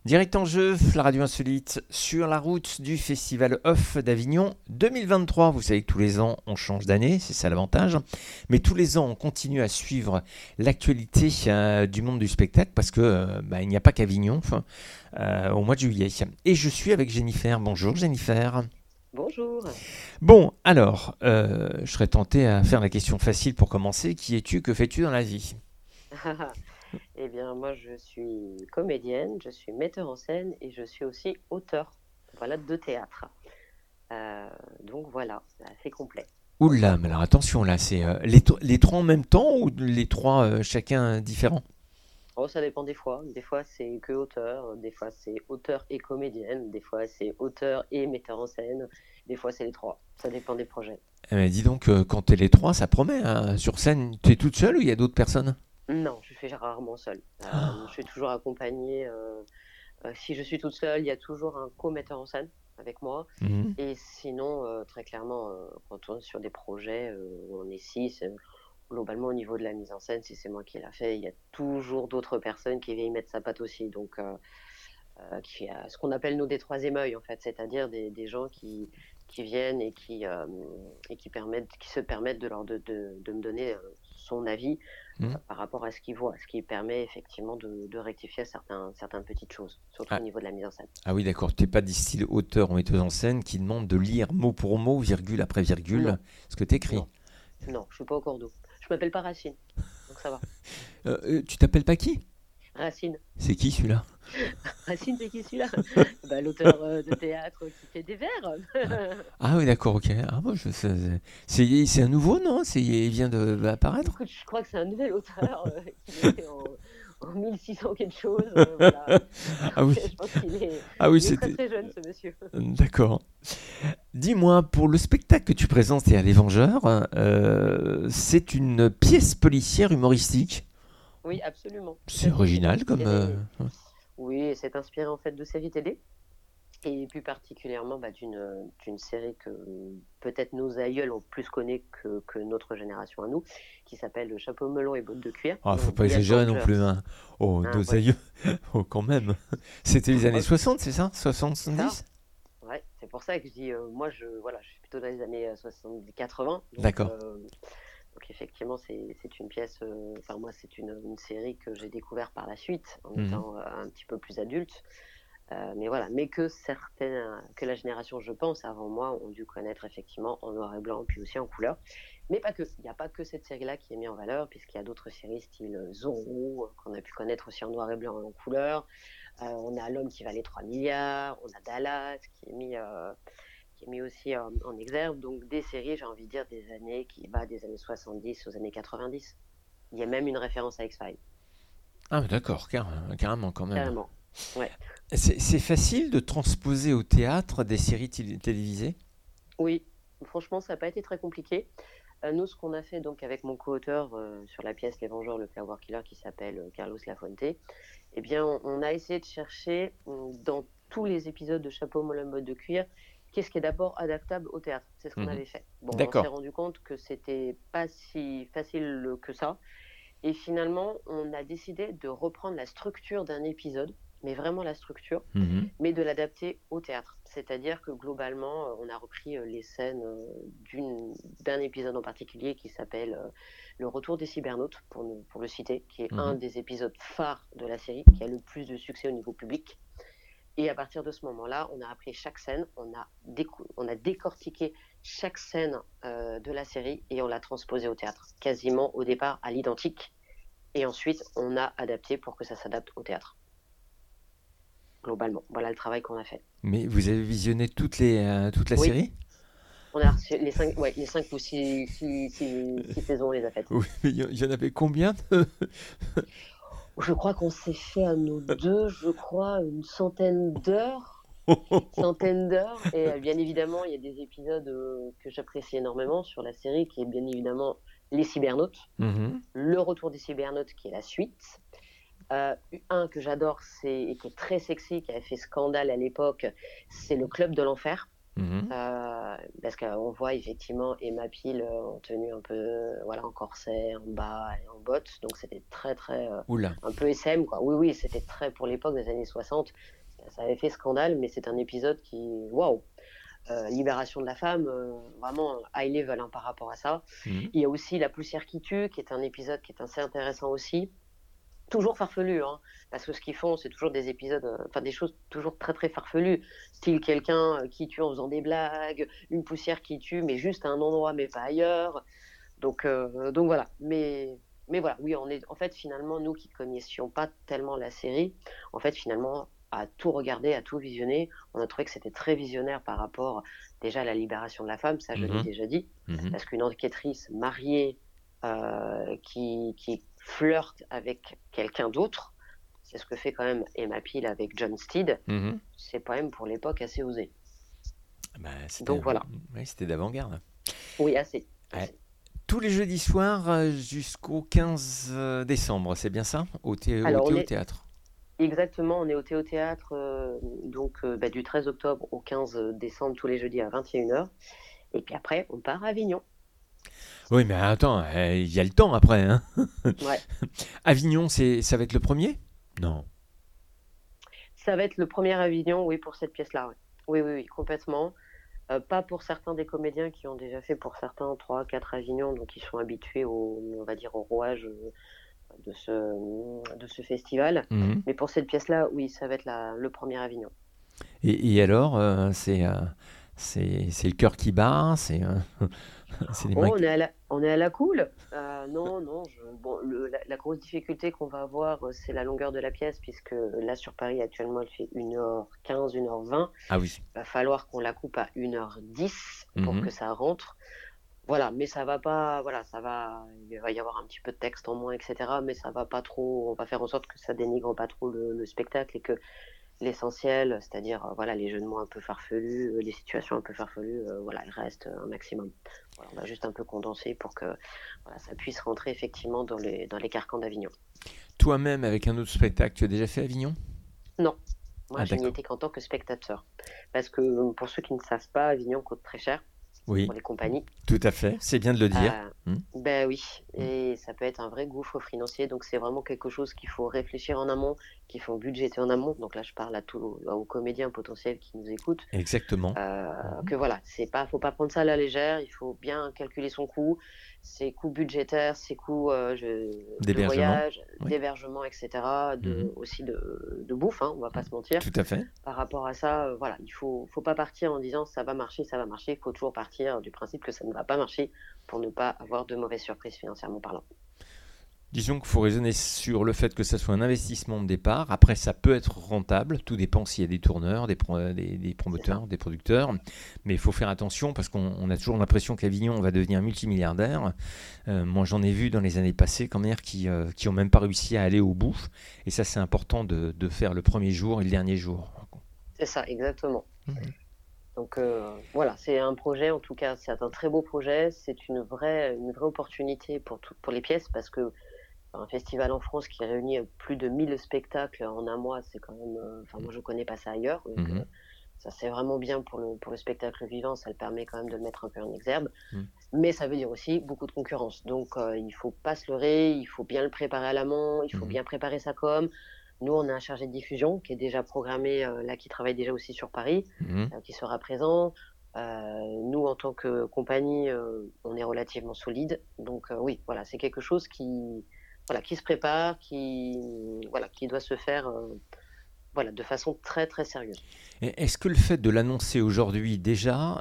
Direct en jeu, la radio insolite sur la route du Festival Off d'Avignon 2023. Vous savez que tous les ans, on change d'année, c'est ça l'avantage. Mais tous les ans, on continue à suivre l'actualité du monde du spectacle parce que il n'y a pas qu'Avignon au mois de juillet. Et je suis avec Jennifer. Bonjour Jennifer. Bonjour. Bon, alors, je serais tenté à faire la question facile pour commencer. Qui es-tu? Que fais-tu dans la vie? Eh bien, moi, je suis comédienne, je suis metteur en scène et je suis aussi auteur, voilà, de théâtre. Euh, donc voilà, c'est assez complet comme Oula, mais alors parcours. attention là, c'est les trois en même temps ou les trois chacun différents? Oh, ça dépend des fois. Des fois, c'est que auteur, des fois, c'est auteur et comédienne, des fois, c'est auteur et metteur en scène, des fois, c'est les trois. Ça dépend des projets. Dis donc, quand t'es les trois, ça promet, hein. Sur scène, t'es toute seule ou il y a d'autres personnes? Non, je suis rarement seule. Je suis toujours accompagnée. Si je suis toute seule, il y a toujours un co-metteur en scène avec moi. Mhm. Et sinon, très clairement, quand on est sur des projets où on est six, globalement au niveau de la mise en scène, si c'est moi qui l'a fait, il y a toujours d'autres personnes qui viennent y mettre sa patte aussi. Donc, qui a ce qu'on appelle nous des troisième œils en fait, c'est-à-dire des gens qui viennent et qui se permettent de me donner son avis Mhm. par rapport à ce qu'ils voient, ce qui permet effectivement de rectifier certaines petites choses, surtout Ah, au niveau de la mise en scène. ah oui, d'accord, t'es pas du style auteur ou metteuse en scène qui demande de lire mot pour mot, virgule après virgule, Non, ce que t'écris. non, non, je suis pas au cordeau. Je m'appelle pas Racine, donc ça va. Tu t'appelles pas qui? Racine. C'est qui celui-là? Racine, c'est qui celui-là? Bah, l'auteur de théâtre qui fait des vers. Ah oui, d'accord, ok. Ah, bon, c'est un nouveau, non? Il vient d'apparaître? Écoute, je crois que c'est un nouvel auteur qui est né en 1600 quelque chose. Voilà. Ah Donc, oui, je pense ah oui, il est très c'était. très jeune, ce monsieur. D'accord. Dis-moi, pour le spectacle que tu présentes et à Les Vengeurs, c'est une pièce policière humoristique. Oui, absolument, tout C'est à fait. original comme. Oui, c'est inspiré en fait de séries télé. Et plus particulièrement d'une série que peut-être nos aïeuls ont plus connue que notre génération à nous, qui s'appelle Le Chapeau melon et bottes de cuir, Ah, faut donc pas The exagérer non plus, Avengers. hein. Oh, Hein, nos ouais. aïeux. Oh, quand même. C'était les années Ouais, 60, c'est ça? c'est ça. 60-70? Ouais, c'est pour ça que je dis, moi, voilà, je suis plutôt dans les années 70-80. D'accord. Donc effectivement, c'est une pièce, enfin moi, c'est une série que j'ai découvert par la suite, en Mhm. étant un petit peu plus adulte. Mais voilà, mais que la génération, je pense, avant moi, ont dû connaître effectivement en noir et blanc, puis aussi en couleur. Mais pas que. Il n'y a pas que cette série-là qui est mise en valeur, puisqu'il y a d'autres séries style Zorro, qu'on a pu connaître aussi en noir et blanc et en couleur. On a L'homme qui valait 3 milliards, on a Dallas qui est mis aussi en exergue. Donc des séries, j'ai envie de dire, qui va des années 70 aux années 90. Il y a même une référence à X-Files, Ah, mais d'accord, carrément quand même. carrément. Ouais. C'est facile de transposer au théâtre des séries télévisées? Oui, franchement, ça n'a pas été très compliqué. Nous, ce qu'on a fait donc avec mon co-auteur sur la pièce Les Vengeurs, le Flower Killer, qui s'appelle Carlos Lafonte, eh bien, on a essayé de chercher dans tous les épisodes de Chapeau melon botte de cuir, qu'est-ce qui est d'abord adaptable au théâtre. C'est ce qu'on Mhm. avait fait. Bon, on s'est D'accord. rendu compte que c'était pas si facile que ça. Et finalement, on a décidé de reprendre la structure d'un épisode, mais vraiment la structure, Mhm. mais de l'adapter au théâtre. C'est-à-dire que globalement, on a repris les scènes d'un épisode en particulier qui s'appelle Le Retour des cybernautes, pour le citer, qui est un Mhm. des épisodes phares de la série, qui a le plus de succès au niveau public. Et à partir de ce moment-là, on a appris chaque scène, on a décortiqué chaque scène de la série et on l'a transposée au théâtre, quasiment au départ à l'identique. Et ensuite, on a adapté pour que ça s'adapte au théâtre, globalement. Voilà le travail qu'on a fait. Mais vous avez visionné toute la Oui, série? on a reçu les cinq ou six saisons, on les a faites. Oui, mais il y en avait combien? Je crois qu'on s'est fait à nous deux, je crois, une centaine d'heures. Et bien évidemment, il y a des épisodes que j'apprécie énormément sur la série, qui est bien évidemment Les Cybernautes, Mhm. Le Retour des Cybernautes, qui est la suite. Un que j'adore, et qui est très sexy, qui avait fait scandale à l'époque, c'est Le Club de l'Enfer. Mhm. Parce qu'on voit effectivement Emma Peel en tenue un peu, voilà, en corset, en bas et en bottes. Donc c'était très, très, Oula. un peu SM, quoi. Oui, oui, c'était très, pour l'époque des années 60, ça avait fait scandale, mais c'est un épisode qui, waouh, libération de la femme, vraiment high level hein, par rapport à ça. Mhm. Il y a aussi La poussière qui tue, qui est un épisode qui est assez intéressant aussi. Toujours farfelu, hein, parce que ce qu'ils font, c'est toujours des épisodes, enfin des choses toujours très très farfelues, style quelqu'un qui tue en faisant des blagues, une poussière qui tue, mais juste à un endroit, mais pas ailleurs. Donc voilà. Mais voilà, oui, on est, en fait, finalement, nous qui connaissions pas tellement la série, en fait, finalement, à tout regarder, à tout visionner, on a trouvé que c'était très visionnaire par rapport déjà à la libération de la femme, ça je l'ai Mhm. déjà dit, Mhm. parce qu'une enquêtrice mariée qui flirte avec quelqu'un d'autre, c'est ce que fait quand même Emma Peel avec John Steed, Mhm. c'est quand même pour l'époque assez osé. Bah, c'était Donc voilà, ouais, c'était d'avant-garde. oui, assez, Ouais. assez. Tous les jeudis soirs jusqu'au 15 décembre, c'est bien ça? Au Alors on Théo est Théâtre. exactement, on est au Théâtre du 13 octobre au 15 décembre tous les jeudis à 21h. Et puis après, on part à Avignon. Oui, mais attends, il y a le temps après, hein. Ouais, Avignon, ça va être le premier? Non. ça va être le premier Avignon, oui, pour cette pièce-là. Ouais. Oui, oui, oui, complètement. Pas pour certains des comédiens qui ont déjà fait pour certains 3, 4 Avignon, donc ils sont habitués on va dire, au rouage de ce festival. Mhm. Mais pour cette pièce-là, oui, ça va être le premier Avignon. Et alors, c'est le cœur qui bat, c'est les mains. Oh, on est à la cool. Non, non. Bon, la grosse difficulté qu'on va avoir, c'est la longueur de la pièce, puisque là, sur Paris, actuellement, elle fait 1h15, 1h20. Ah oui. Il va falloir qu'on la coupe à 1h10 pour Mhm. que ça rentre. Voilà, mais ça va pas, voilà, ça va, il va y avoir un petit peu de texte en moins, etc. Mais ça va pas trop, on va faire en sorte que ça dénigre pas trop le spectacle et que l'essentiel, c'est-à-dire voilà, les jeux de mots un peu farfelus, les situations un peu farfelues, voilà, elles restent un maximum. Voilà, on va juste un peu condenser pour que voilà, ça puisse rentrer effectivement dans les carcans d'Avignon. Toi-même, avec un autre spectacle, tu as déjà fait Avignon? Non, moi Ah je n'y d'accord. étais qu'en tant que spectateur. Parce que pour ceux qui ne savent pas, Avignon coûte très cher Oui, pour les compagnies. tout à fait. C'est bien de le dire. Euh, Mhm. ben oui, Mhm. et ça peut être un vrai gouffre financier, donc c'est vraiment quelque chose qu'il faut réfléchir en amont, qu'il faut budgéter en amont. Donc là, je parle aux comédiens potentiels qui nous écoutent. Exactement. Mhm. Que voilà, faut pas prendre ça à la légère, il faut bien calculer son coût, ses coûts budgétaires, ses coûts de D'hébergement. voyage, Oui. d'hébergement, etc., Mhm. aussi de bouffe, hein, on va pas Mhm. se mentir. Tout à fait. Par rapport à ça, voilà, faut pas partir en disant ça va marcher, il faut toujours partir du principe que ça ne va pas marcher pour ne pas avoir de mauvaises surprises financièrement parlant. Disons qu'il faut raisonner sur le fait que ça soit un investissement de départ. Après, ça peut être rentable. Tout dépend s'il y a des tourneurs, des C'est ça. promoteurs, des producteurs. Mais il faut faire attention parce qu'on a toujours l'impression qu'Avignon va devenir multimilliardaire. Moi, j'en ai vu dans les années passées quand même qui ont même pas réussi à aller au bout. Et ça, c'est important de faire le premier jour et le dernier jour. C'est ça, exactement. Mhm. Donc voilà, c'est un projet, en tout cas, c'est un très beau projet. C'est une vraie opportunité pour les pièces parce que un festival en France qui réunit plus de 1000 spectacles en un mois, c'est quand même. Enfin, moi, je connais pas ça ailleurs. Donc, Mhm. ça, c'est vraiment bien pour le spectacle vivant. Ça le permet quand même de le mettre un peu en exergue. Mhm. Mais ça veut dire aussi beaucoup de concurrence. Donc, il faut pas se leurrer. Il faut bien le préparer à l'amont. Il faut Mhm. bien préparer sa com. Nous, on a un chargé de diffusion qui est déjà programmé, là, qui travaille déjà aussi sur Paris, Mhm. qui sera présent. Nous, en tant que compagnie, on est relativement solide. Donc, oui, voilà, c'est quelque chose voilà, qui se prépare, voilà, qui doit se faire voilà, de façon très, très sérieuse. Et est-ce que le fait de l'annoncer aujourd'hui déjà,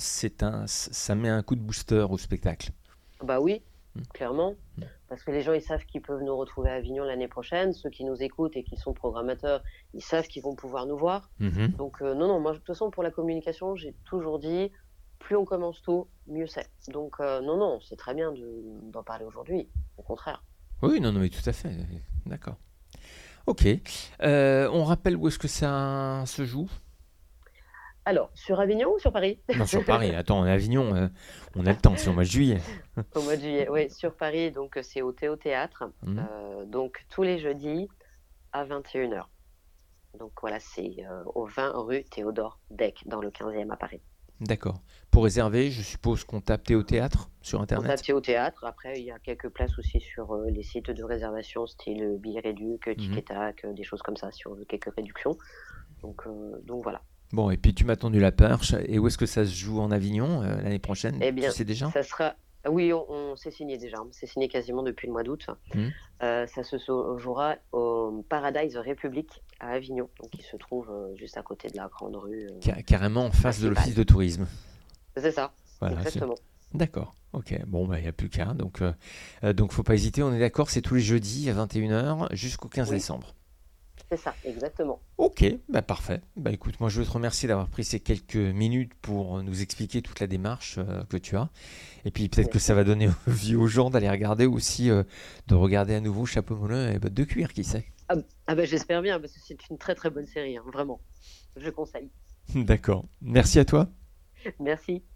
ça met un coup de booster au spectacle? Bah oui, Mhm. clairement, parce que les gens, ils savent qu'ils peuvent nous retrouver à Avignon l'année prochaine. Ceux qui nous écoutent et qui sont programmateurs, ils savent qu'ils vont pouvoir nous voir. Mhm. Donc, non, non, moi, de toute façon, pour la communication, j'ai toujours dit, plus on commence tôt, mieux c'est. Donc, non, non, c'est très bien d'en parler aujourd'hui, au contraire. Oui, non, non, mais tout à fait. D'accord. Ok. On rappelle où est-ce que ça se joue? Alors, sur Avignon ou sur Paris? Non, sur Paris. Attends, en Avignon, on a le temps, c'est au mois de juillet. Au mois de juillet, oui, sur Paris, donc c'est au Théo Théâtre, Mhm. donc tous les jeudis à 21h. Donc voilà, c'est au 20 rue Théodore Deck, dans le 15e à Paris. D'accord. Pour réserver, je suppose qu'on tape Théo Théâtre sur On tape Internet? Théo Théâtre. Après, il y a quelques places aussi sur les sites de réservation, style Billet Réduc, Mhm. Tic Tac, des choses comme ça, si on veut quelques réductions. Donc voilà. Bon, et puis tu m'as tendu la perche. Et où est-ce que ça se joue en Avignon l'année prochaine? Eh Tu bien, sais déjà? ça sera. Oui, on s'est signé déjà. On s'est signé quasiment depuis le mois d'août. Hmm. Ça se jouera au Paradise République à Avignon, donc qui se trouve juste à côté de la grande rue Carrément en face de principale. l'office de tourisme. C'est ça, Voilà, exactement. d'accord. Ok, bon, bah, il n'y a plus qu'à. Donc, faut pas hésiter. On est d'accord, c'est tous les jeudis à 21h jusqu'au 15 Oui, décembre. c'est ça, exactement. Ok, bah parfait. Bah écoute, moi je veux te remercier d'avoir pris ces quelques minutes pour nous expliquer toute la démarche que tu as. Et puis peut-être que ça Merci. va donner envie aux gens d'aller regarder aussi, de regarder à nouveau Chapeau melon et bottes de cuir, qui sait. Ah ben j'espère bien, parce que c'est une très très bonne série, hein, vraiment. Je conseille. D'accord. Merci à toi. Merci.